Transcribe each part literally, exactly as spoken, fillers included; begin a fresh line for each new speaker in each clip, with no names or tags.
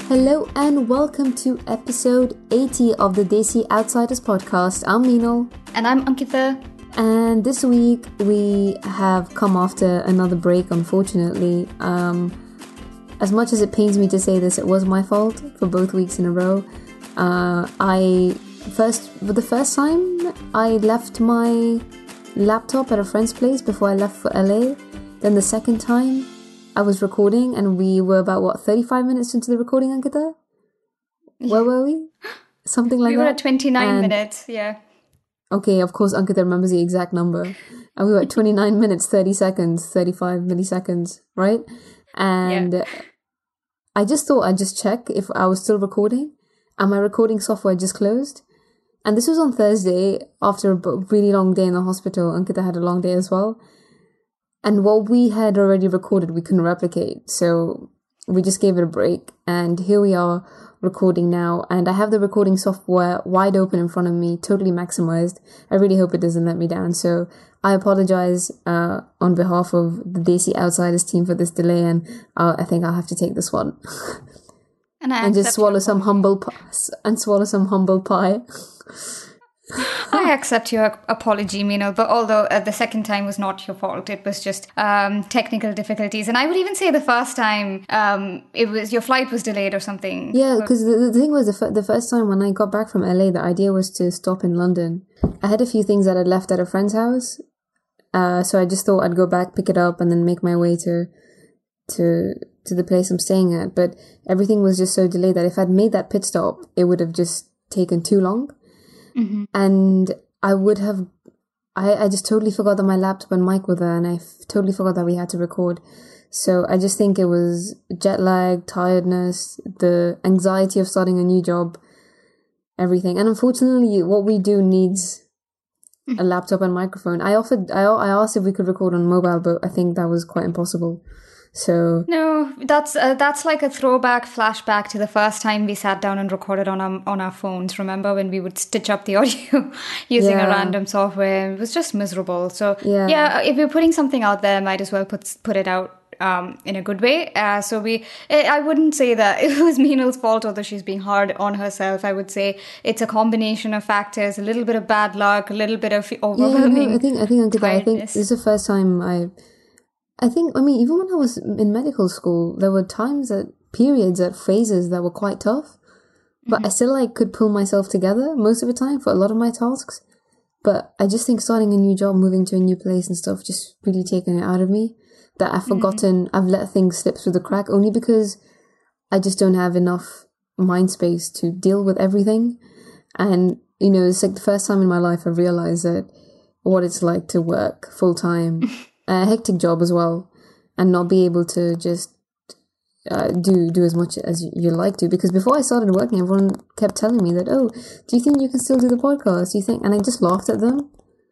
Hello and welcome to episode eighty of the Desi Outsiders podcast. I'm Meenal.
And I'm Ankita.
And this week we have come after another break, unfortunately. Um, as much as it pains me to say this, it was my fault for both weeks in a row. Uh, I first, for the first time, I left my laptop at a friend's place before I left for L A. Then the second time, I was recording and we were about, what, thirty-five minutes into the recording, Ankita? Where were we? Something like that?
We were at twenty-nine
and,
minutes, yeah.
Okay, of course, Ankita remembers the exact number. And we were at twenty-nine minutes, thirty seconds, thirty-five milliseconds, right? And yeah. I just thought I'd just check if I was still recording. And my recording software just closed. And this was on Thursday after a really long day in the hospital. Ankita had a long day as well. And what we had already recorded, we couldn't replicate. So we just gave it a break. And here we are recording now. And I have the recording software wide open in front of me, totally maximized. I really hope it doesn't let me down. So I apologize uh, on behalf of the Desi Outsiders team for this delay. And uh, I think I'll have to take this one.
And, I
and just swallow some humble pi- and swallow some humble pie.
I accept your apology, Meenal, but although uh, the second time was not your fault, it was just um, technical difficulties. And I would even say the first time um, it was your flight was delayed or something.
Yeah, because the, the thing was, the, f- the first time when I got back from L A, the idea was to stop in London. I had a few things that I'd left at a friend's house, uh, so I just thought I'd go back, pick it up, and then make my way to to to the place I'm staying at. But everything was just so delayed that if I'd made that pit stop, it would have just taken too long. Mm-hmm. And I would have, I, I just totally forgot that my laptop and mic were there, and I f- totally forgot that we had to record. So I just think it was jet lag, tiredness, the anxiety of starting a new job, everything. And unfortunately, what we do needs a laptop and microphone. I offered, I, I asked if we could record on mobile, but I think that was quite impossible. So
no, that's uh, that's like a throwback, flashback to the first time we sat down and recorded on our on our phones. Remember when we would stitch up the audio using yeah. a random software? It was just miserable. So yeah. yeah, if you're putting something out there, might as well put put it out um, in a good way. Uh, so we, I wouldn't say that it was Meenal's fault, although she's being hard on herself. I would say it's a combination of factors: a little bit of bad luck, a little bit of overwhelming.
Yeah, no, I think I think Ankita, I think this is the first time I. I think, I mean, even when I was in medical school, there were times that, periods, at phases that were quite tough. But mm-hmm. I still, like, could pull myself together most of the time for a lot of my tasks. But I just think starting a new job, moving to a new place and stuff, just really taken it out of me. That I've forgotten, mm-hmm. I've let things slip through the crack only because I just don't have enough mind space to deal with everything. And, you know, it's like the first time in my life I realized that what it's like to work full time. A hectic job as well, and not be able to just uh, do do as much as you like to. Because before I started working, everyone kept telling me that, oh, do you think you can still do the podcast? Do you think? And I just laughed at them.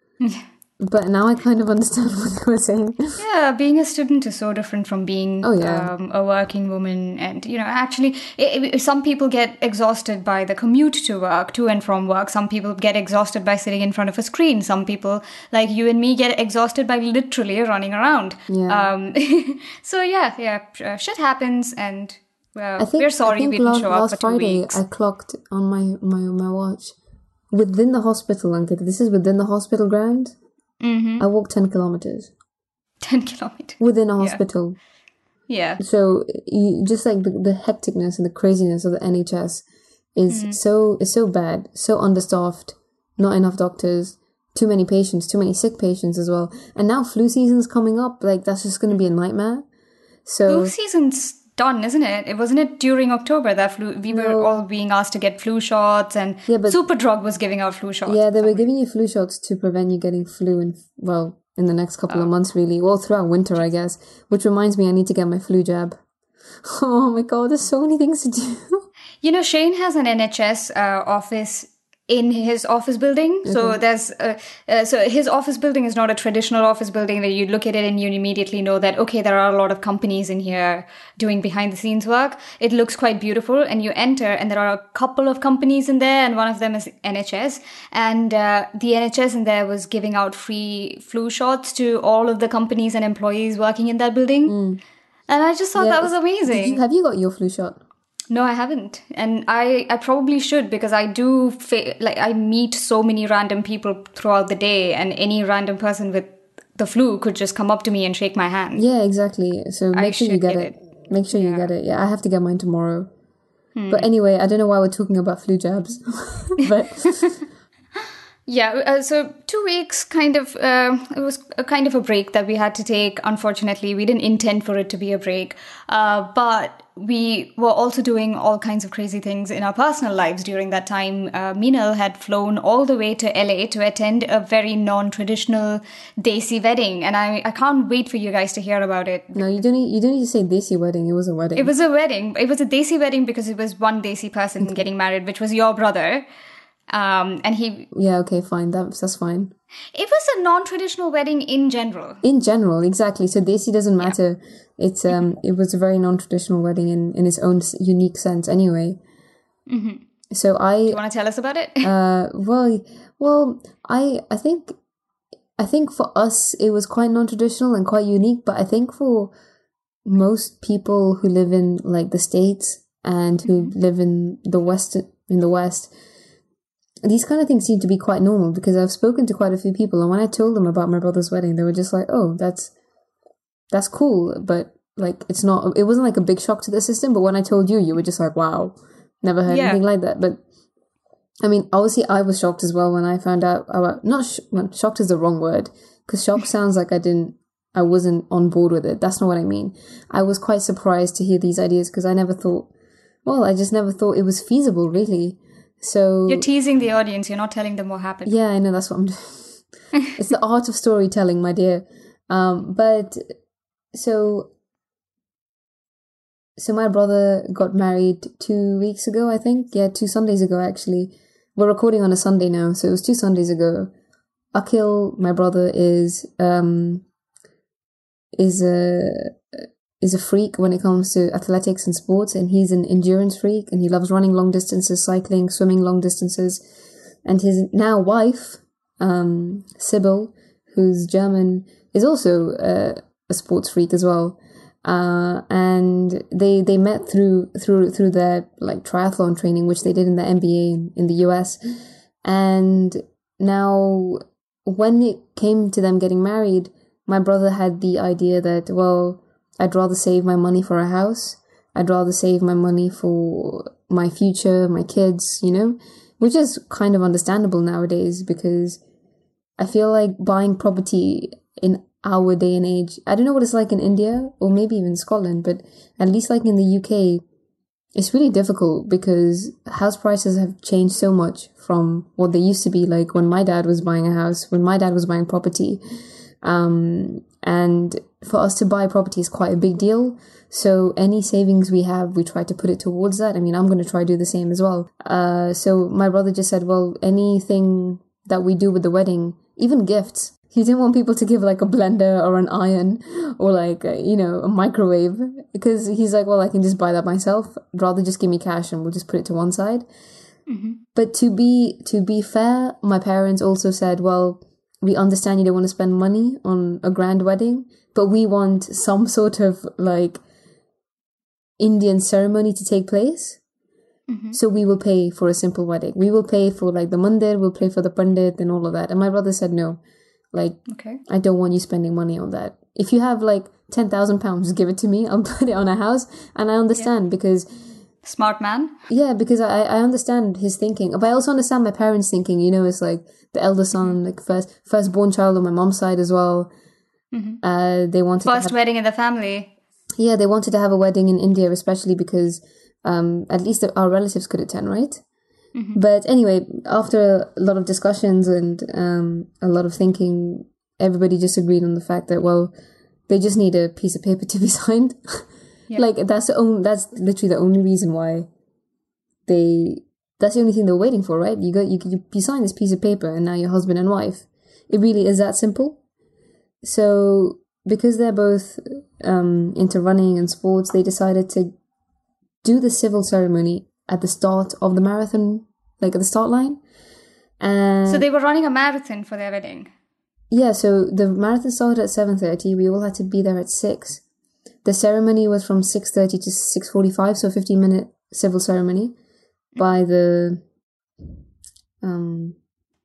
But now I kind of understand what they were saying.
Yeah, being a student is so different from being
oh, yeah.
um, a working woman. And, you know, actually, it, it, some people get exhausted by the commute to work, to and from work. Some people get exhausted by sitting in front of a screen. Some people, like you and me, get exhausted by literally running around.
Yeah.
Um, so, yeah, yeah, uh, shit happens. And uh,
I think,
we're sorry
I think
we didn't
last,
show up
last
for two
Friday,
weeks.
I clocked on my, my, my watch. Within the hospital, Ankita, this is within the hospital ground.
Mm-hmm.
I walked ten kilometers.
ten kilometers.
Within a hospital.
Yeah. yeah.
So you, just like the, the hecticness and the craziness of the N H S is mm-hmm. so is so bad, so understaffed, not enough doctors, too many patients, too many sick patients as well. And now flu season's coming up, like that's just going to be a nightmare. So
flu season's done, isn't it? It wasn't it during October that flu we were no. all being asked to get flu shots, and yeah, but Superdrug was giving out flu shots.
Yeah, they were giving you flu shots to prevent you getting flu in well in the next couple oh. of months, really, well throughout winter, I guess. Which reminds me, I need to get my flu jab. Oh my god, there's so many things to do.
You know, Shane has an N H S uh, office in his office building. Okay. So there's uh, uh, so his office building is not a traditional office building that you look at it and you immediately know that, okay, there are a lot of companies in here doing behind the scenes work. It looks quite beautiful, and you enter and there are a couple of companies in there, and one of them is N H S, and uh, the N H S in there was giving out free flu shots to all of the companies and employees working in that building. Mm. And I just thought yeah, that was amazing.
Did you, have you got your flu shot?
No, I haven't. And I, I probably should, because I do, fa- like, I meet so many random people throughout the day, and any random person with the flu could just come up to me and shake my hand.
Yeah, exactly. So make
I
sure you get,
get
it.
it.
Make sure
Yeah.
you get it. Yeah, I have to get mine tomorrow. Hmm. But anyway, I don't know why we're talking about flu jabs. But
yeah, uh, so two weeks kind of, uh, it was a kind of a break that we had to take. Unfortunately, we didn't intend for it to be a break. Uh, but we were also doing all kinds of crazy things in our personal lives during that time. Uh, Meenal had flown all the way to L A to attend a very non-traditional Desi wedding. And I, I can't wait for you guys to hear about it.
No, you don't need, you don't need to say Desi wedding. It was a wedding.
It was a wedding. It was a Desi wedding because it was one Desi person okay. getting married, which was your brother. Um, and he...
Yeah, okay, fine. That's, that's fine.
It was a non-traditional wedding in general.
In general, exactly. So Desi doesn't matter. Yeah. It's um, it was a very non-traditional wedding in, in its own unique sense anyway.
Mm-hmm.
So I...
Do you want to tell us about it?
uh, well, well, I I think I think for us it was quite non-traditional and quite unique, but I think for most people who live in like the States and who mm-hmm. live in the West, in the West, these kind of things seem to be quite normal, because I've spoken to quite a few people, and when I told them about my brother's wedding, they were just like, oh, that's that's cool, but like it's not, it wasn't like a big shock to the system. But when I told you, you were just like, wow, never heard yeah. anything like that. But I mean, obviously I was shocked as well when I found out about, not sh- well, shocked is the wrong word, because shock sounds like I didn't, I wasn't on board with it. That's not what I mean. I was quite surprised to hear these ideas, because I never thought, well, I just never thought it was feasible, really. So
you're teasing the audience. You're not telling them what happened.
Yeah, I know, that's what I'm doing. It's the art of storytelling, my dear. Um, but so, so my brother got married two weeks ago, I think. Yeah, two Sundays ago, actually. We're recording on a Sunday now, so it was two Sundays ago. Akhil, my brother, is um is a is a freak when it comes to athletics and sports, and he's an endurance freak, and he loves running long distances, cycling, swimming long distances. And his now wife, um, Sybil, who's German, is also uh, a sports freak as well. Uh, and they they met through through through their like triathlon training, which they did in the N B A in, in the U S. And now, when it came to them getting married, my brother had the idea that, well, I'd rather save my money for a house. I'd rather save my money for my future, my kids, you know, which is kind of understandable nowadays, because I feel like buying property in our day and age, I don't know what it's like in India or maybe even Scotland, but at least like in the U K, it's really difficult, because house prices have changed so much from what they used to be like when my dad was buying a house, when my dad was buying property. Um, and for us to buy property is quite a big deal. So any savings we have, we try to put it towards that. I mean, I'm going to try to do the same as well. Uh, so my brother just said, well, anything that we do with the wedding, even gifts. He didn't want people to give like a blender or an iron or like, a, you know, a microwave, because he's like, well, I can just buy that myself. Rather just give me cash and we'll just put it to one side.
Mm-hmm.
But to be, to be fair, my parents also said, well, we understand you don't want to spend money on a grand wedding, but we want some sort of like Indian ceremony to take place.
Mm-hmm.
So we will pay for a simple wedding. We will pay for like the mandir, we'll pay for the pandit and all of that. And my brother said, no, like,
okay.
I don't want you spending money on that. If you have like ten thousand pounds, give it to me. I'll put it on a house. And I understand yeah. because...
Smart man.
Yeah, because I, I understand his thinking. But I also understand my parents' thinking. You know, it's like the elder son, like first firstborn child on my mom's side as well.
Mm-hmm.
Uh, they wanted
First
to have,
wedding in the family.
Yeah, they wanted to have a wedding in India, especially because um, at least our relatives could attend, right?
Mm-hmm.
But anyway, after a lot of discussions and um, a lot of thinking, everybody just agreed on the fact that, well, they just need a piece of paper to be signed. Yeah. Like, that's the only, that's literally the only reason why they, that's the only thing they're waiting for, right? You got, you, you, you sign this piece of paper and now you're husband and wife. It really is that simple. So, because they're both um, into running and sports, they decided to do the civil ceremony at the start of the marathon, like at the start line. And
so they were running a marathon for their wedding?
Yeah, so the marathon started at seven thirty. We all had to be there at six. The ceremony was from six thirty to six forty-five, so fifteen minute civil ceremony by the um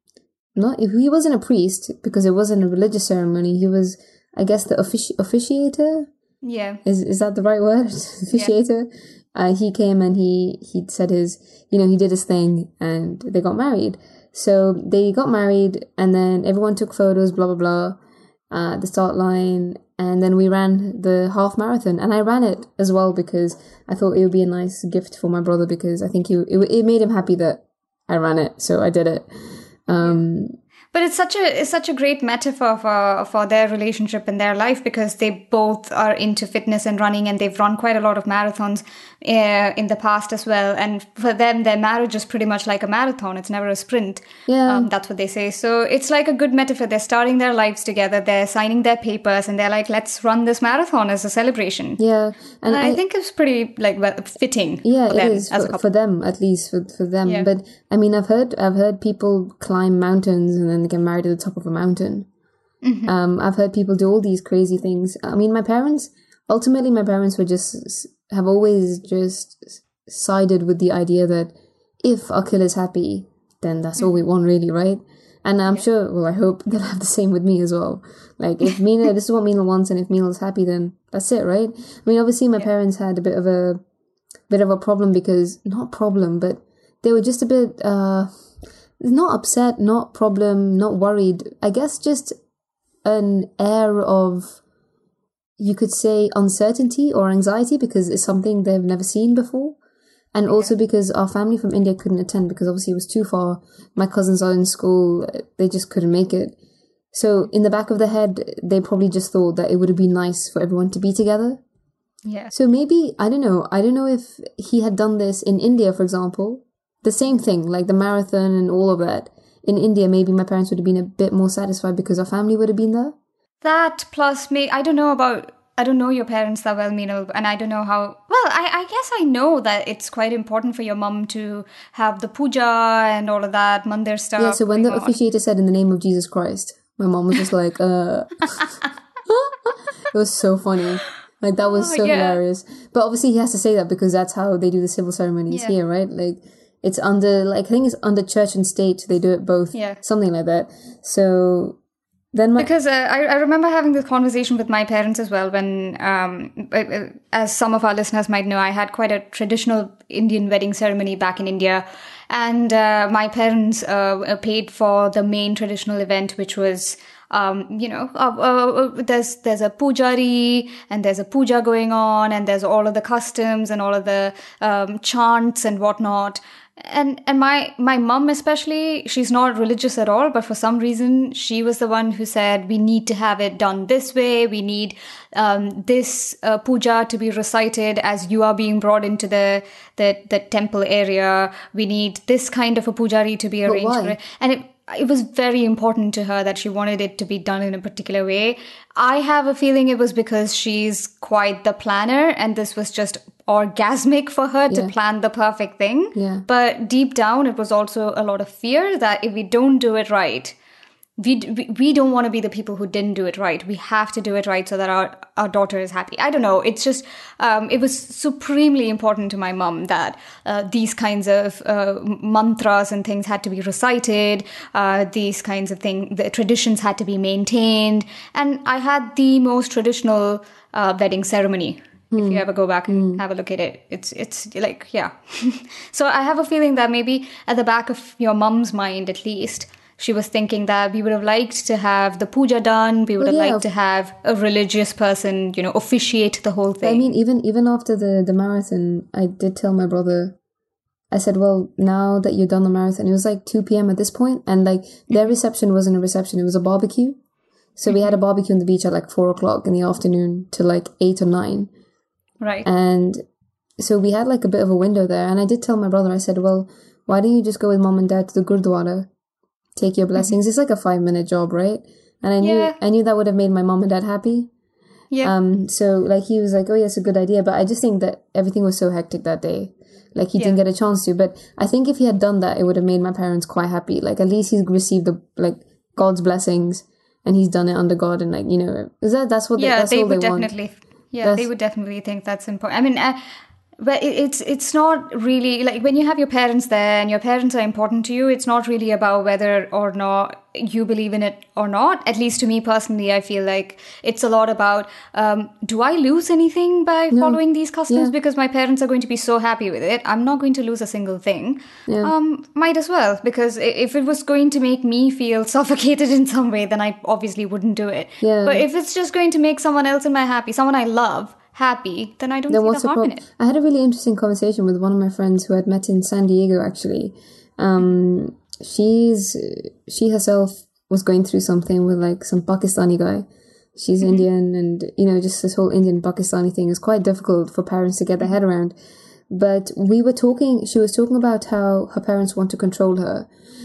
not if he wasn't a priest because it wasn't a religious ceremony. He was, I guess, the offici- officiator.
Yeah.
Is is that the right word? Officiator. Yeah. Uh, he came and he he said his, you know, he did his thing and they got married. So they got married and then everyone took photos, blah blah blah, uh, at the start line, and then we ran the half marathon and I ran it as well because I thought it would be a nice gift for my brother because I think he it, it made him happy that I ran it, so I did it. Um,
But it's such a it's such a great metaphor for for their relationship and their life because they both are into fitness and running and they've run quite a lot of marathons uh, in the past as well. And for them, their marriage is pretty much like a marathon. It's never a sprint.
Yeah,
um, that's what they say. So it's like a good metaphor. They're starting their lives together. They're signing their papers and they're like, let's run this marathon as a celebration.
Yeah,
and, and I, I think it's pretty like well, fitting.
Yeah,
for
it
them
is
as
for,
a
for them at least for for them.
Yeah.
But I mean, I've heard I've heard people climb mountains and then they get married at the top of a mountain.
Mm-hmm.
Um, I've heard people do all these crazy things. I mean, my parents, ultimately, my parents were just, have always just sided with the idea that if Akhil is happy, then that's mm-hmm. all we want really, right? And I'm yeah. sure, well, I hope they'll have the same with me as well. Like, if Meena, this is what Meena wants, and if Meena's happy, then that's it, right? I mean, obviously, my yeah. parents had a bit of a, bit of a problem because, not problem, but they were just a bit, uh, not upset, not problem, not worried. I guess just an air of, you could say, uncertainty or anxiety because it's something they've never seen before. And yeah. also because our family from India couldn't attend because obviously it was too far. My cousins are in school. They just couldn't make it. So in the back of their head, they probably just thought that it would have been nice for everyone to be together.
Yeah.
So maybe, I don't know. I don't know if he had done this in India, for example. The same thing, like the marathon and all of that. In India, maybe my parents would have been a bit more satisfied because our family would have been there.
That plus me, I don't know about, I don't know your parents that well, Meenal, and I don't know how, well, I, I guess I know that it's quite important for your mum to have the puja and all of that, mandir stuff.
Yeah, so when the on. officiator said in the name of Jesus Christ, my mom was just like, uh... It was so funny. Like, that was so oh, yeah. hilarious. But obviously he has to say that because that's how they do the civil ceremonies yeah. here, right? Like, it's under, like, I think it's under church and state. They do it both.
Yeah.
Something like that. So then my...
Because uh, I, I remember having this conversation with my parents as well when, um, as some of our listeners might know, I had quite a traditional Indian wedding ceremony back in India. And uh, my parents uh, paid for the main traditional event, which was... Um, you know, uh, uh, there's there's a pujari and there's a puja going on and there's all of the customs and all of the um, chants and whatnot. And and my my mum especially, she's not religious at all, but for some reason she was the one who said we need to have it done this way. We need um, this uh, puja to be recited as you are being brought into the the, the temple area. We need this kind of a pujari to be arranged.
But why?
And it. It was very important to her that she wanted it to be done in a particular way. I have a feeling it was because she's quite the planner and this was just orgasmic for her yeah. to plan the perfect thing.
Yeah.
But deep down, it was also a lot of fear that if we don't do it right, we we don't want to be the people who didn't do it right. We have to do it right so that our, our daughter is happy. I don't know. It's just, um, it was supremely important to my mum that uh, these kinds of uh, mantras and things had to be recited. Uh, these kinds of things, the traditions had to be maintained. And I had the most traditional uh, wedding ceremony. Mm. If you ever go back and mm. have a look at it, it's it's like, yeah. So I have a feeling that maybe at the back of your mum's mind, at least, she was thinking that we would have liked to have the puja done. We would well, have yeah. liked to have a religious person, you know, officiate the whole thing.
I mean, even even after the, the marathon, I did tell my brother, I said, well, now that you've done the marathon, it was like two p.m. at this point, and like their reception wasn't a reception, it was a barbecue. So mm-hmm. we had a barbecue on the beach at like four o'clock in the afternoon to like eight or nine.
Right.
And so we had like a bit of a window there, and I did tell my brother, I said, well, why don't you just go with mom and dad to the Gurdwara? Take your blessings. Mm-hmm. It's like a five minute job, right? And I knew yeah. I knew that would have made my mom and dad happy.
Yeah.
Um. So like he was like, oh yeah, it's a good idea. But I just think that everything was so hectic that day. Like he yeah. didn't get a chance to. But I think if he had done that, it would have made my parents quite happy. Like at least he's received the like God's blessings, and he's done it under God. And like you know, is that that's what
yeah,
they, that's
they
all
would
they
definitely.
want.
Yeah,
that's,
they would definitely think that's important. I mean. I, but it's it's not really like when you have your parents there and your parents are important to you, it's not really about whether or not you believe in it or not. At least to me personally, I feel like it's a lot about, um, do I lose anything by no. following these customs? Yeah. Because my parents are going to be so happy with it. I'm not going to lose a single thing. Yeah. Um, might as well, because if it was going to make me feel suffocated in some way, then I obviously wouldn't do it. Yeah. But if it's just going to make someone else in my happy, someone I love, happy, then I don't then see the harm in it.
I had a really interesting conversation with one of my friends who I'd met in San Diego, actually. Um, she's, she herself was going through something with like some Pakistani guy. She's mm-hmm. Indian, and, you know, just this whole Indian-Pakistani thing is quite difficult for parents to get their head around. But we were talking, she was talking about how her parents want to control her.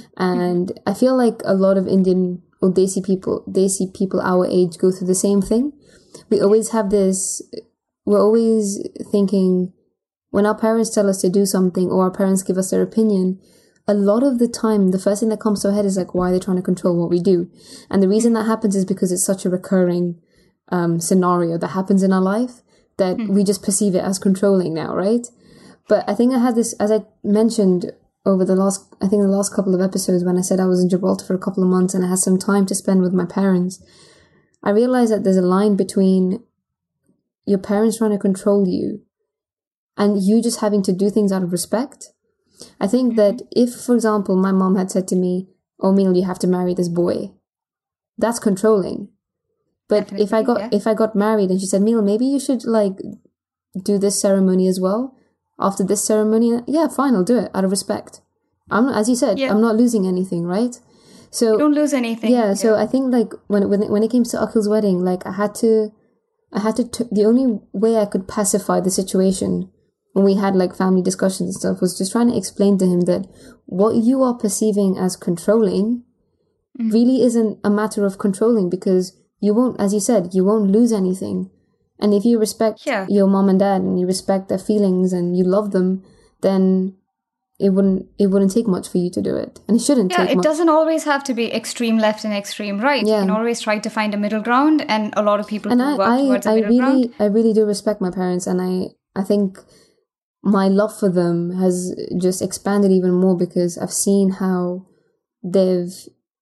And mm-hmm. I feel like a lot of Indian or Desi people, Desi people our age go through the same thing. We always have this... We're always thinking, when our parents tell us to do something or our parents give us their opinion, a lot of the time, the first thing that comes to our head is like, why are they trying to control what we do? And the reason that happens is because it's such a recurring um, scenario that happens in our life that mm. we just perceive it as controlling now, right? But I think I had this, as I mentioned over the last, I think the last couple of episodes when I said I was in Gibraltar for a couple of months and I had some time to spend with my parents, I realized that there's a line between your parents trying to control you and you just having to do things out of respect. I think that if, for example, my mom had said to me, oh, Mil, you have to marry this boy, that's controlling. But Definitely, if I got yeah. if I got married and she said, Mil, maybe you should like do this ceremony as well after this ceremony, yeah, fine, I'll do it out of respect. I'm not, as you said, yeah. I'm not losing anything, right? So
you don't lose anything.
Yeah, yeah. So I think like when when it, when it came to Akhil's wedding, like I had to. I had to, t- the only way I could pacify the situation when we had like family discussions and stuff was just trying to explain to him that what you are perceiving as controlling mm. really isn't a matter of controlling, because you won't, as you said, you won't lose anything. And if you respect yeah. your mom and dad and you respect their feelings and you love them, then it wouldn't it wouldn't take much for you to do it, and it shouldn't
yeah,
take
it
much.
doesn't always have to be extreme left and extreme right. Yeah. You can always try to find a middle ground, and a lot of people
and
do
I,
work
I,
towards a
I
middle
really,
ground.
I really do respect my parents, and I, I think my love for them has just expanded even more because I've seen how they've,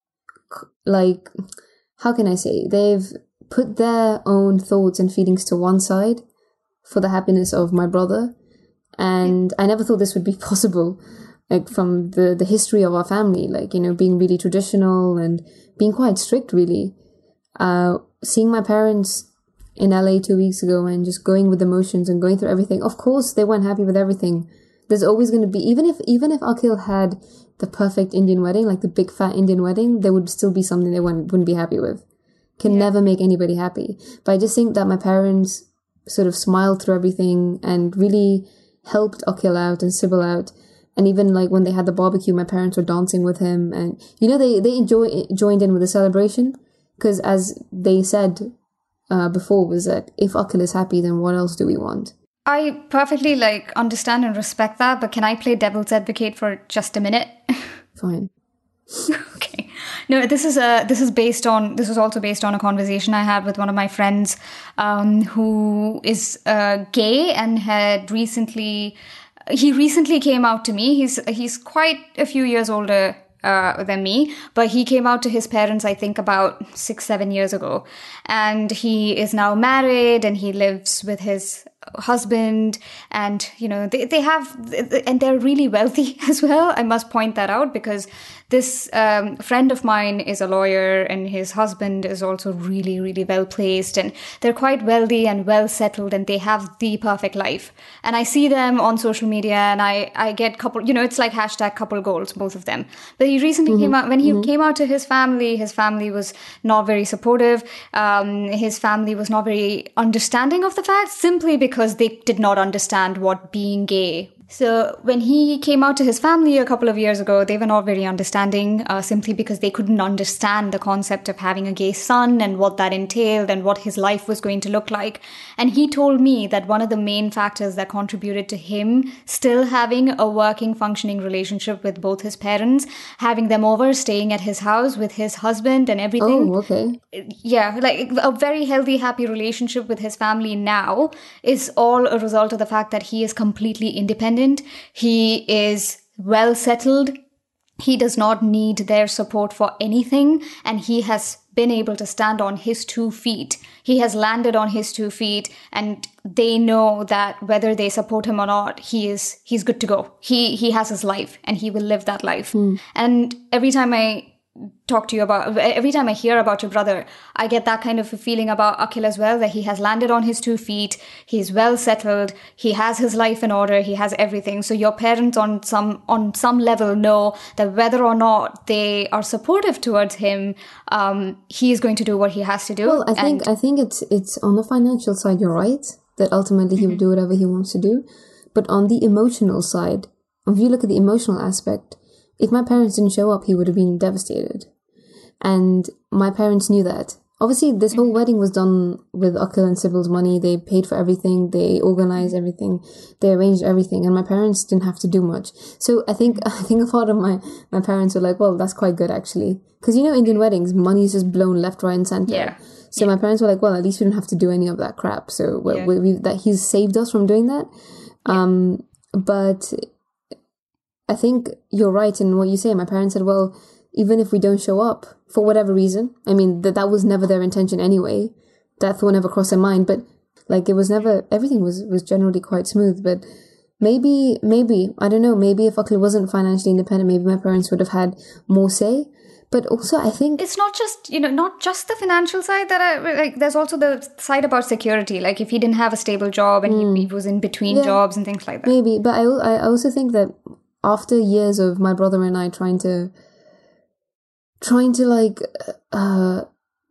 like, how can I say, they've put their own thoughts and feelings to one side for the happiness of my brother, and I never thought this would be possible. Like from the, the history of our family, like, you know, being really traditional and being quite strict, really. Uh, seeing my parents in L A two weeks ago and just going with the motions and going through everything. Of course, they weren't happy with everything. There's always going to be, even if even if Akhil had the perfect Indian wedding, like the big fat Indian wedding, there would still be something they wouldn't, wouldn't be happy with. Can yeah. never make anybody happy. But I just think that my parents sort of smiled through everything and really helped Akhil out and Sybil out. And even like when they had the barbecue, my parents were dancing with him, and you know they they enjoy joined in with the celebration, because as they said uh, before, was that if Akhil is happy, then what else do we want?
I perfectly like understand and respect that, but can I play devil's advocate for just a minute?
Fine.
Okay. No, this is a this is based on this is also based on a conversation I had with one of my friends, um, who is uh, gay and had recently. He recently came out to me. He's he's quite a few years older uh, than me, but he came out to his parents, I think, about six, seven years ago. And he is now married and he lives with his husband, and, you know, they, they have, and they're really wealthy as well. I must point that out, because this um, friend of mine is a lawyer and his husband is also really, really well placed, and they're quite wealthy and well settled, and they have the perfect life. And I see them on social media and I, I get couple, you know, it's like hashtag couple goals, both of them. But he recently mm-hmm. came out, when he mm-hmm. came out to his family, his family was not very supportive. Um, his family was not very understanding of the fact, simply because they did not understand what being gay So when he came out to his family a couple of years ago, they were not very understanding, uh, simply because they couldn't understand the concept of having a gay son and what that entailed and what his life was going to look like. And he told me that one of the main factors that contributed to him still having a working, functioning relationship with both his parents, having them over, staying at his house with his husband and everything.
Oh, okay.
Yeah, like a very healthy, happy relationship with his family now is all a result of the fact that he is completely independent. He is well settled. He does not need their support for anything, and he has been able to stand on his two feet. He has landed on his two feet, and they know that whether they support him or not, he is he's good to go. He he has his life, and he will live that life. Mm. And every time I talk to you about, every time I hear about your brother, I get that kind of a feeling about Akhil as well, that he has landed on his two feet, he's well settled, he has his life in order, he has everything. So your parents on some on some level know that whether or not they are supportive towards him, um, he is going to do what he has to do.
Well, I think
and-
I think it's it's on the financial side, you're right, that ultimately he mm-hmm. will do whatever he wants to do. But on the emotional side, if you look at the emotional aspect, if my parents didn't show up, he would have been devastated. And my parents knew that. Obviously, this whole wedding was done with Akhil and Sybil's money. They paid for everything. They organized everything. They arranged everything. And my parents didn't have to do much. So I think I think a part of my, my parents were like, well, that's quite good, actually. Because, you know, Indian weddings, money is just blown left, right, and center.
Yeah.
So yeah. My parents were like, well, at least we don't have to do any of that crap. So we, yeah. we, we, that he's saved us from doing that. Yeah. Um, but I think you're right in what you say. My parents said, well, even if we don't show up for whatever reason, I mean, that that was never their intention anyway. That thought never crossed their mind, but like it was never, everything was, was generally quite smooth. But maybe, maybe, I don't know, maybe if Akhil wasn't financially independent, maybe my parents would have had more say. But also, I think
it's not just, you know, not just the financial side that I like. There's also the side about security. Like if he didn't have a stable job and mm. he, he was in between yeah, jobs and things like that.
Maybe, but I, I also think that after years of my brother and I trying to, trying to like, uh,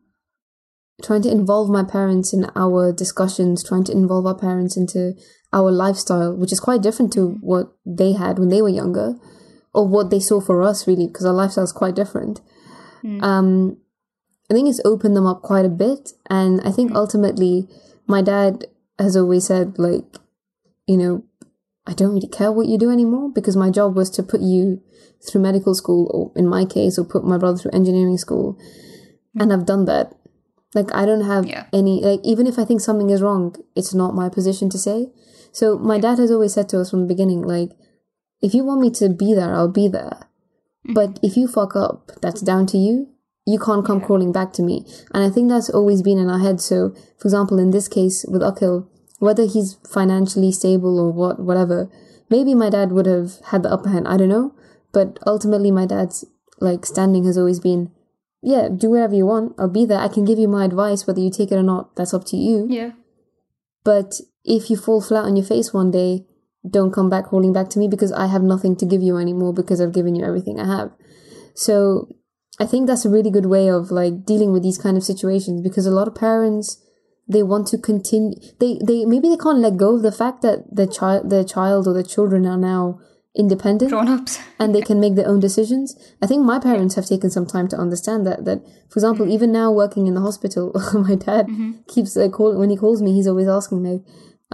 trying to involve my parents in our discussions, trying to involve our parents into our lifestyle, which is quite different to what they had when they were younger, or what they saw for us, really, because our lifestyle is quite different. Mm. Um, I think it's opened them up quite a bit. And I think mm. ultimately, my dad has always said, like, you know, I don't really care what you do anymore, because my job was to put you through medical school, or in my case, or put my brother through engineering school. Mm. And I've done that. Like, I don't have yeah. any, like, even if I think something is wrong, it's not my position to say. So my dad has always said to us from the beginning, like, if you want me to be there, I'll be there. Mm. But if you fuck up, that's down to you. You can't come yeah. crawling back to me. And I think that's always been in our head. So, for example, in this case with Akhil, whether he's financially stable or what, whatever, maybe my dad would have had the upper hand. I don't know. But ultimately, my dad's, like, standing has always been, yeah, do whatever you want. I'll be there. I can give you my advice, whether you take it or not. That's up to you.
Yeah.
But if you fall flat on your face one day, don't come back holding back to me, because I have nothing to give you anymore, because I've given you everything I have. So I think that's a really good way of, like, dealing with these kind of situations, because a lot of parents, they want to continue, they, they maybe they can't let go of the fact that the child, the child or the children are now independent,
grown-ups,
and they can make their own decisions. I think my parents have taken some time to understand that, that, for example, mm-hmm. even now working in the hospital, my dad mm-hmm. keeps, uh, call, when he calls me, he's always asking me,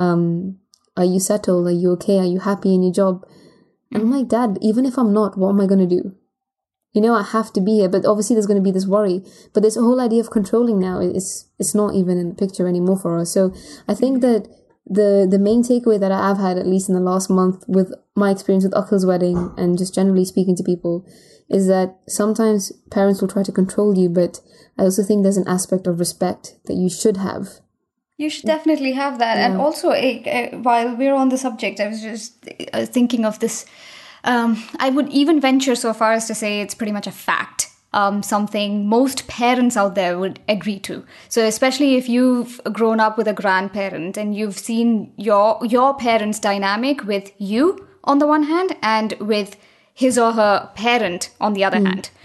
um, are you settled? Are you okay? Are you happy in your job? And I'm like, Dad, even if I'm not, what am I going to do? You know, I have to be here. But obviously there's going to be this worry. But this whole idea of controlling now, is it's not even in the picture anymore for us. So I think that the, the main takeaway that I've had, at least in the last month, with my experience with Akhil's wedding and just generally speaking to people, is that sometimes parents will try to control you. But I also think there's an aspect of respect that you should have.
You should definitely have that. Yeah. And also, uh, while we're on the subject, I was just uh, thinking of this. Um, I would even venture so far as to say it's pretty much a fact. Um, something most parents out there would agree to. So especially if you've grown up with a grandparent and you've seen your your parents' dynamic with you on the one hand and with his or her parent on the other mm. hand.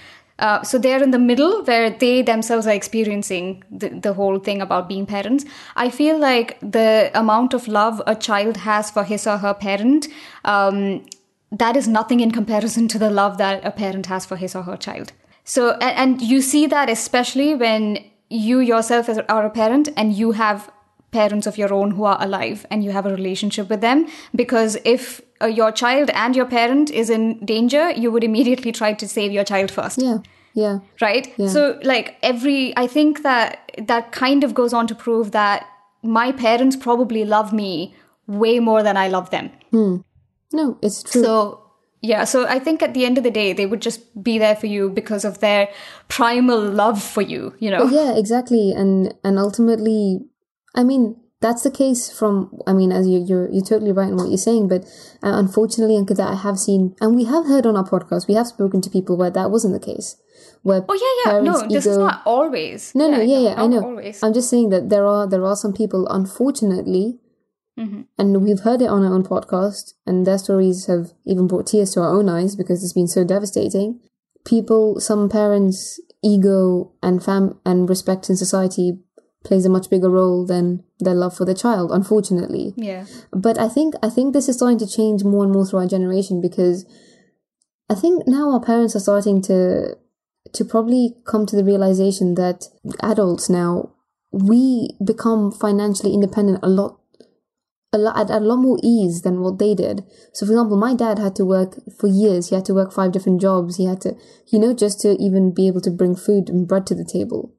Uh, so they're in the middle where they themselves are experiencing the, the whole thing about being parents. I feel like the amount of love a child has for his or her parent, um, that is nothing in comparison to the love that a parent has for his or her child. So, and, and you see that especially when you yourself are a parent and you have parents of your own who are alive and you have a relationship with them. Because if uh, your child and your parent is in danger, you would immediately try to save your child first.
Yeah. Yeah.
Right?
Yeah.
So like every, I think that that kind of goes on to prove that my parents probably love me way more than I love them.
Hmm. No, it's true.
So, yeah. So I think at the end of the day, they would just be there for you because of their primal love for you, you know?
But yeah, exactly. And, and ultimately, I mean, that's the case from, I mean, as you, you're, you're totally right in what you're saying, but uh, unfortunately, Ankita, I have seen, and we have heard on our podcast, we have spoken to people where that wasn't the case. Where
oh, yeah, yeah. No, this ego, is not always.
No,
yeah,
no, yeah, yeah,
no,
I know.
Always.
I'm just saying that there are, there are some people, unfortunately, mm-hmm. and we've heard it on our own podcast, and their stories have even brought tears to our own eyes because it's been so devastating. People, some parents' ego and fam and respect in society plays a much bigger role than their love for their child, unfortunately.
Yeah.
But I think I think this is starting to change more and more through our generation, because I think now our parents are starting to to probably come to the realization that adults now, we become financially independent a lot a lot at a lot more ease than what they did. So for example, my dad had to work for years. He had to work five different jobs. He had to, you know, just to even be able to bring food and bread to the table.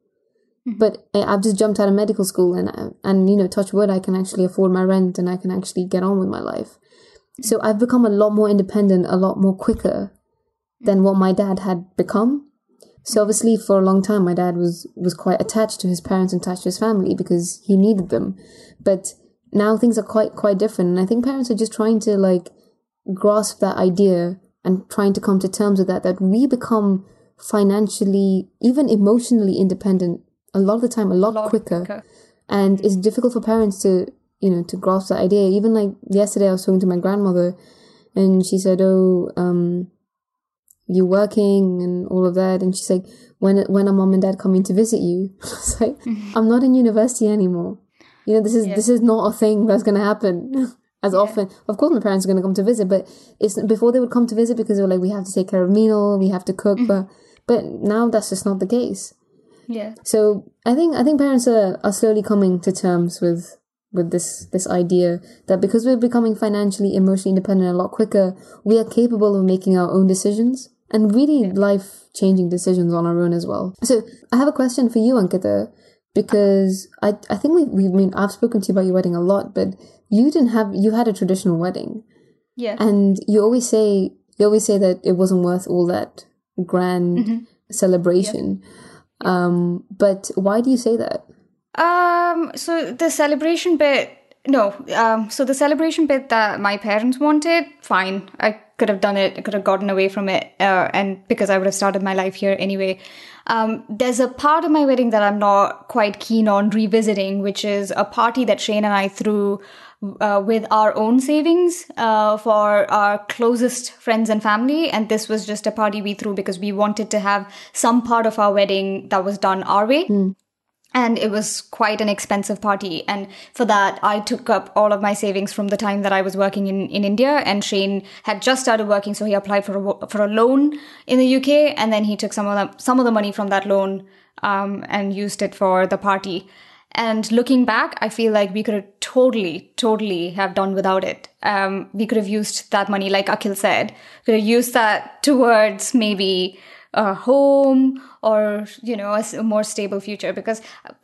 But I've just jumped out of medical school and, and, you know, touch wood, I can actually afford my rent and I can actually get on with my life. So I've become a lot more independent, a lot more quicker than what my dad had become. So obviously for a long time, my dad was, was quite attached to his parents and attached to his family because he needed them. But now things are quite, quite different. And I think parents are just trying to like grasp that idea and trying to come to terms with that, that we become financially, even emotionally independent a lot of the time, a lot, a lot quicker. quicker. And it's difficult for parents to, you know, to grasp that idea. Even like yesterday I was talking to my grandmother and she said, oh, um, you're working and all of that. And she's like, when, when are mom and dad coming to visit you? I was like, I'm not in university anymore. You know, this is, yeah. this is not a thing that's going to happen as yeah. often. Of course my parents are going to come to visit, but it's before they would come to visit because they were like, we have to take care of Meenal, we have to cook, but, but now that's just not the case.
Yeah.
So I think I think parents are, are slowly coming to terms with with this this idea that because we're becoming financially, emotionally independent a lot quicker, we are capable of making our own decisions and really yeah. life changing decisions on our own as well. So I have a question for you, Ankita, because I I think we we I mean I've spoken to you about your wedding a lot, but you didn't have you had a traditional wedding.
Yeah.
And you always say you always say that it wasn't worth all that grand mm-hmm. celebration. Yeah. Um, but why do you say that?
Um, so the celebration bit, no, um, so the celebration bit that my parents wanted, fine. I could have done it. I could have gotten away from it. Uh, and because I would have started my life here anyway. Um, there's a part of my wedding that I'm not quite keen on revisiting, which is a party that Shane and I threw Uh, with our own savings uh, for our closest friends and family. And this was just a party we threw because we wanted to have some part of our wedding that was done our way. Mm. And it was quite an expensive party. And for that, I took up all of my savings from the time that I was working in, in India. And Shane had just started working, so he applied for a, for a loan in the U K. And then he took some of the, some of the money from that loan um, and used it for the party. And looking back, I feel like we could have totally, totally have done without it. Um, we could have used that money, like Akhil said, could have used that towards maybe a home or, you know, a, a more stable future. Because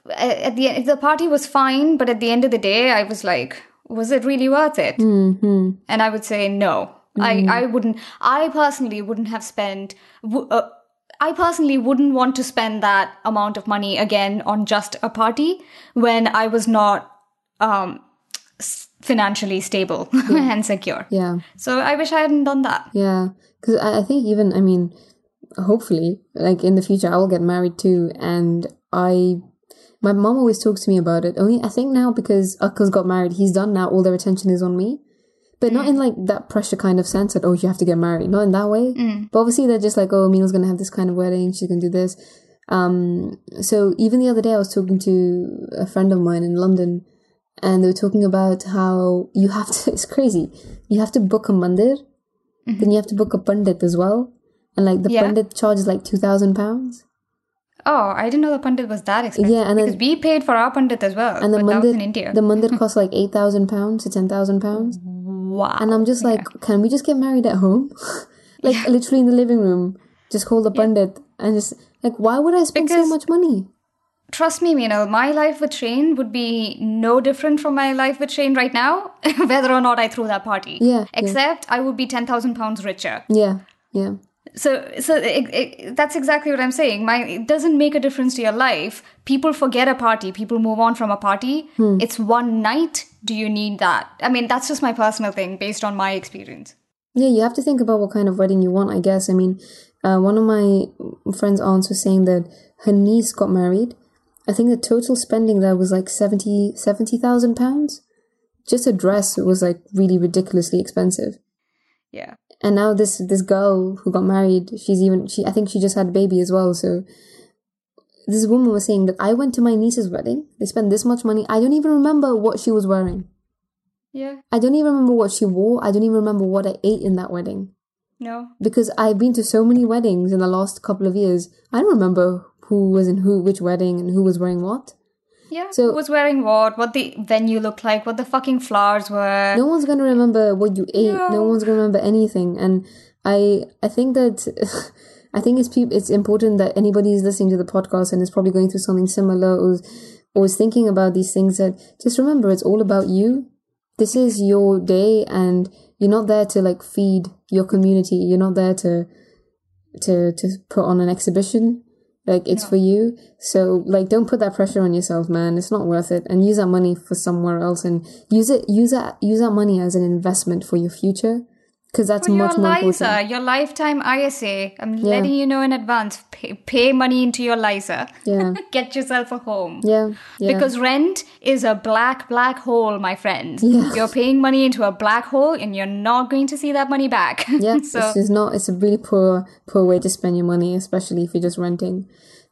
at the end, the party was fine, but at the end of the day, I was like, was it really worth it?
Mm-hmm.
And I would say no. Mm-hmm. I, I wouldn't, I personally wouldn't have spent... Uh, I personally wouldn't want to spend that amount of money again on just a party when I was not um, financially stable yeah. and secure.
Yeah.
So I wish I hadn't done that.
Yeah. Because I think even, I mean, hopefully, like in the future, I will get married too. And I, my mom always talks to me about it. Only I think now because Akhil's got married, he's done now, all their attention is on me. But not in like that pressure kind of sense that, oh, you have to get married. Not in that way.
Mm.
But obviously they're just like, oh, Meenal's going to have this kind of wedding. She's going to do this. Um, so even the other day I was talking to a friend of mine in London and they were talking about how you have to, it's crazy. You have to book a mandir. Mm-hmm. Then you have to book a pandit as well. And like the yeah. pandit charges like two thousand pounds.
Oh, I didn't know the pandit was that expensive. Yeah, and then, because we paid for our pandit as well. And the mandit, that was in India.
The mandit costs like eight thousand pounds to ten thousand pounds.
Wow.
And I'm just like, yeah. can we just get married at home? like yeah. literally in the living room. Just call the pandit yeah. and just like, why would I spend because, so much money?
Trust me, Meenal, my life with Shane would be no different from my life with Shane right now, whether or not I threw that party.
Yeah.
Except
yeah.
I would be ten thousand pounds richer.
Yeah. Yeah.
So, so it, it, that's exactly what I'm saying. My, it doesn't make a difference to your life. People forget a party. People move on from a party.
Hmm.
It's one night. Do you need that? I mean, that's just my personal thing based on my experience.
Yeah, you have to think about what kind of wedding you want, I guess. I mean, uh, one of my friend's aunts was saying that her niece got married. I think the total spending there was like seventy thousand pounds. Just a dress was like really ridiculously expensive.
Yeah.
And now this this girl who got married, she's even she I think she just had a baby as well. So this woman was saying that I went to my niece's wedding. They spent this much money. I don't even remember what she was wearing.
Yeah.
I don't even remember what she wore. I don't even remember what I ate in that wedding.
No.
Because I've been to so many weddings in the last couple of years. I don't remember who was in who which wedding and who was wearing what.
Yeah, so, who was wearing what, what the venue looked like, what the fucking flowers were.
No one's going to remember what you ate. No, no one's going to remember anything. And I I think that, I think it's pe- it's important that anybody who's listening to the podcast and is probably going through something similar or is, or is thinking about these things, that just remember it's all about you. This is your day and you're not there to like feed your community. You're not there to to to put on an exhibition. Like, it's no. for you. So, like, don't put that pressure on yourself, man. It's not worth it. And use that money for somewhere else and use it, use that, use that money as an investment for your future. Because that's
for
much
your
more
L I S A,
important.
Your lifetime I S A. I'm
yeah.
letting you know in advance. Pay, pay money into your L I S A.
Yeah.
Get yourself a home.
Yeah. yeah.
Because rent is a black, black hole, my friends.
Yeah.
You're paying money into a black hole and you're not going to see that money back.
Yeah.
so,
it's just not, it's a really poor, poor way to spend your money, especially if you're just renting.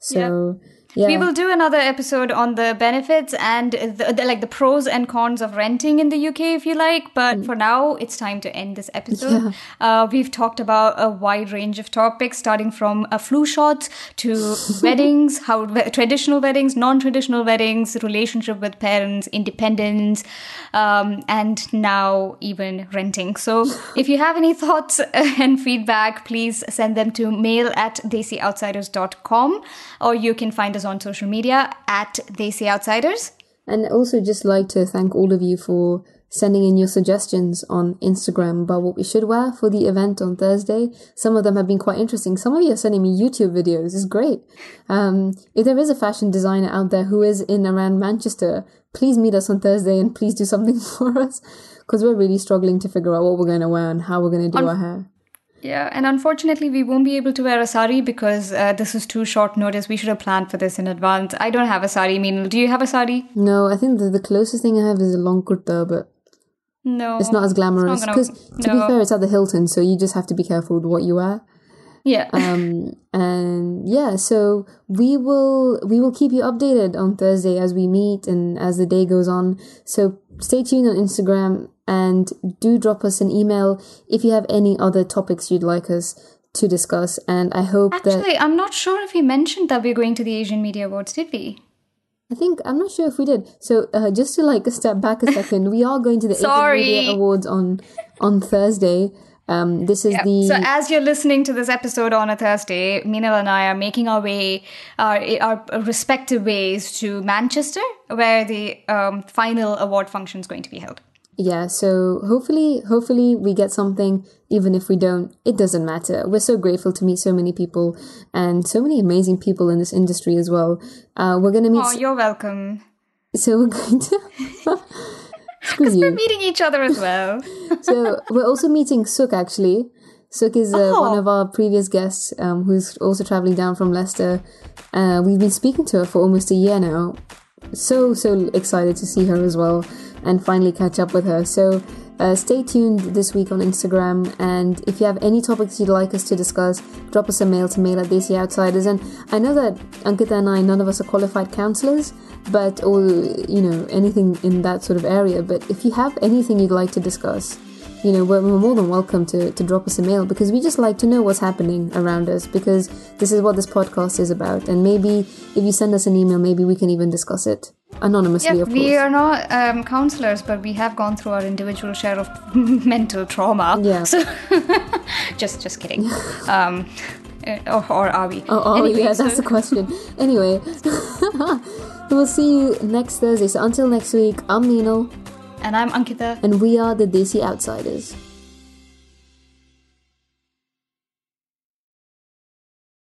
So, yeah. Yeah.
We will do another episode on the benefits and the, the, like the pros and cons of renting in the U K, if you like. But mm. for now, it's time to end this episode.
Yeah.
Uh, we've talked about a wide range of topics, starting from uh, flu shots to weddings, how traditional weddings, non-traditional weddings, relationship with parents, independence, um, and now even renting. So if you have any thoughts and feedback, please send them to mail at desi outsiders dot com, or you can find us on social media at Desi Outsiders.
And also just like to thank all of you for sending in your suggestions on Instagram about what we should wear for the event on Thursday. Some of them have been quite interesting. Some of you are sending me YouTube videos. It's great. Um, if there is a fashion designer out there who is in around Manchester, please meet us on Thursday and please do something for us, because we're really struggling to figure out what we're going to wear and how we're going to do on- our hair.
Yeah, and unfortunately, we won't be able to wear a sari because uh, this is too short notice. We should have planned for this in advance. I don't have a sari. Meenal, do you have a sari?
No, I think the, the closest thing I have is a long kurta, but
no,
it's not as glamorous. Because to no. be fair, it's at the Hilton, so you just have to be careful with what you wear.
Yeah.
um. And yeah, so we will we will keep you updated on Thursday as we meet and as the day goes on. So stay tuned on Instagram. And do drop us an email if you have any other topics you'd like us to discuss. And I hope
Actually,
that...
Actually, I'm not sure if we mentioned that we're going to the Asian Media Awards, did we?
I think, I'm not sure if we did. So uh, just to like step back a second, we are going to the
Sorry.
Asian Media Awards on, on Thursday. Um, this is
yeah.
the...
So as you're listening to this episode on a Thursday, Meenal and I are making our way, our, our respective ways to Manchester, where the um, final award function is going to be held.
Yeah, so hopefully, hopefully we get something. Even if we don't, it doesn't matter. We're so grateful to meet so many people and so many amazing people in this industry as well. Uh, we're going to meet...
Oh, you're welcome.
So we're going to...
Because we're meeting each other as well.
So we're also meeting Suk, actually. Suk is uh, oh. one of our previous guests um, who's also traveling down from Leicester. Uh, we've been speaking to her for almost a year now. So, so excited to see her as well. and finally catch up with her. So uh, stay tuned this week on Instagram, and if you have any topics you'd like us to discuss, drop us a mail to mail at Desi Outsiders. And I know that Ankita and I, none of us are qualified counsellors, but or you know anything in that sort of area. But if you have anything you'd like to discuss, you know, we're, we're more than welcome to, to drop us a mail, because we just like to know what's happening around us, because this is what this podcast is about. And maybe if you send us an email, maybe we can even discuss it anonymously,
yeah,
of course.
We are not um, counselors, but we have gone through our individual share of mental trauma.
Yeah.
So just, just kidding. um, or, or are we?
Oh, oh
anyway,
yeah,
so...
that's the question. Anyway, we'll see you next Thursday. So until next week, I'm Meenal.
And I'm Ankita.
And we are the Desi Outsiders.